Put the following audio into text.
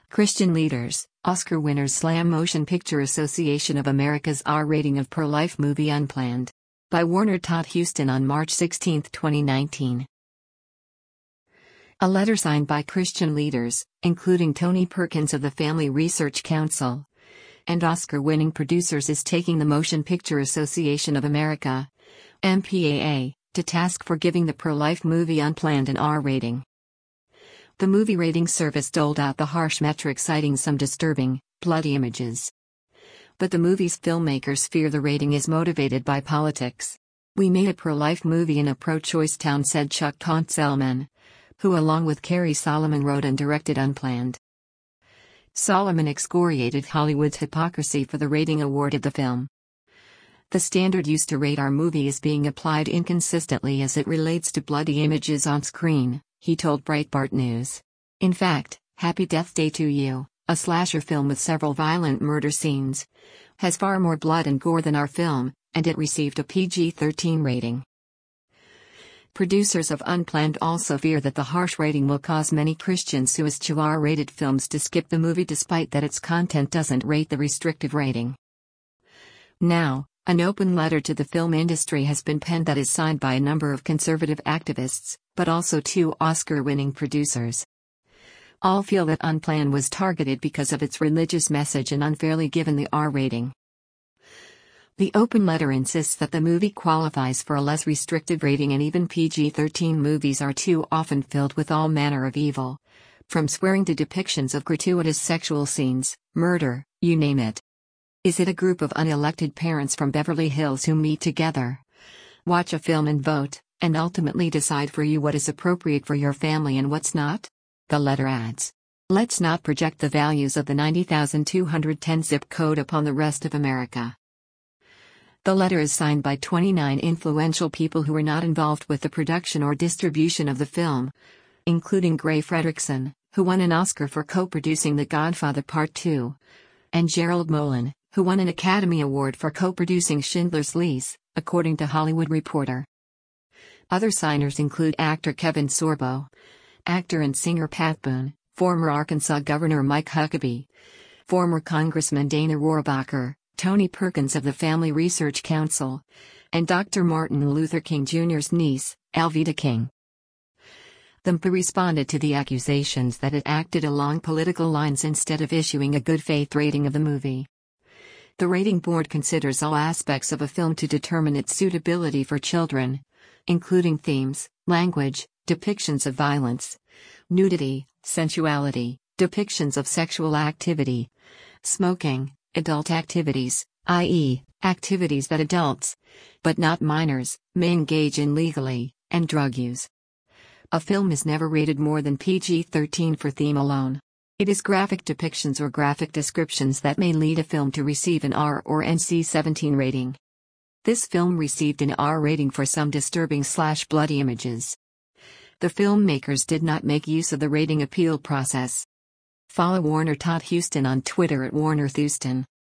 Christian Leaders, Oscar winners slam Motion Picture Association of America's R rating of pro-life movie Unplanned. By Warner Todd Huston on March 16, 2019. A letter signed by Christian leaders, including Tony Perkins of the Family Research Council, and Oscar-winning producers is taking the Motion Picture Association of America, MPAA, to task for giving the pro-life movie Unplanned an R rating. The movie rating service doled out the harsh metric, citing some disturbing, bloody images. But the movie's filmmakers fear the rating is motivated by politics. "We made a pro-life movie in a pro-choice town," said Chuck Konzelman, who along with Carey Solomon wrote and directed Unplanned. Solomon excoriated Hollywood's hypocrisy for the rating awarded the film. "The standard used to rate our movie is being applied inconsistently as it relates to bloody images on screen," he told Breitbart News. "In fact, Happy Death Day to You, a slasher film with several violent murder scenes, has far more blood and gore than our film, and it received a PG-13 rating." Producers of Unplanned also fear that the harsh rating will cause many Christians who eschew R-rated films to skip the movie despite that its content doesn't rate the restrictive rating. Now, an open letter to the film industry has been penned that is signed by a number of conservative activists, but also two Oscar-winning producers. All feel that Unplanned was targeted because of its religious message and unfairly given the R rating. The open letter insists that the movie qualifies for a less restrictive rating, and even PG-13 movies are too often filled with all manner of evil, from swearing to depictions of gratuitous sexual scenes, murder, you name it. Is it a group of unelected parents from Beverly Hills who meet together, watch a film and vote, and ultimately decide for you what is appropriate for your family and what's not? The letter adds, "Let's not project the values of the 90,210 zip code upon the rest of America." The letter is signed by 29 influential people who were not involved with the production or distribution of the film, including Gray Fredrickson, who won an Oscar for co-producing The Godfather Part 2, and Gerald Molen, who won an Academy Award for co-producing Schindler's List, according to Hollywood Reporter. Other signers include actor Kevin Sorbo, actor and singer Pat Boone, former Arkansas Governor Mike Huckabee, former Congressman Dana Rohrabacher, Tony Perkins of the Family Research Council, and Dr. Martin Luther King Jr.'s niece, Alveda King. The MPA responded to the accusations that it acted along political lines instead of issuing a good faith rating of the movie. The rating board considers all aspects of a film to determine its suitability for children, including themes, language, depictions of violence, nudity, sensuality, depictions of sexual activity, smoking, adult activities, i.e., activities that adults, but not minors, may engage in legally, and drug use. A film is never rated more than PG-13 for theme alone. It is graphic depictions or graphic descriptions that may lead a film to receive an R or NC-17 rating. This film received an R rating for some disturbing/bloody images. The filmmakers did not make use of the rating appeal process. Follow Warner Todd Huston on Twitter at WarnerThuston.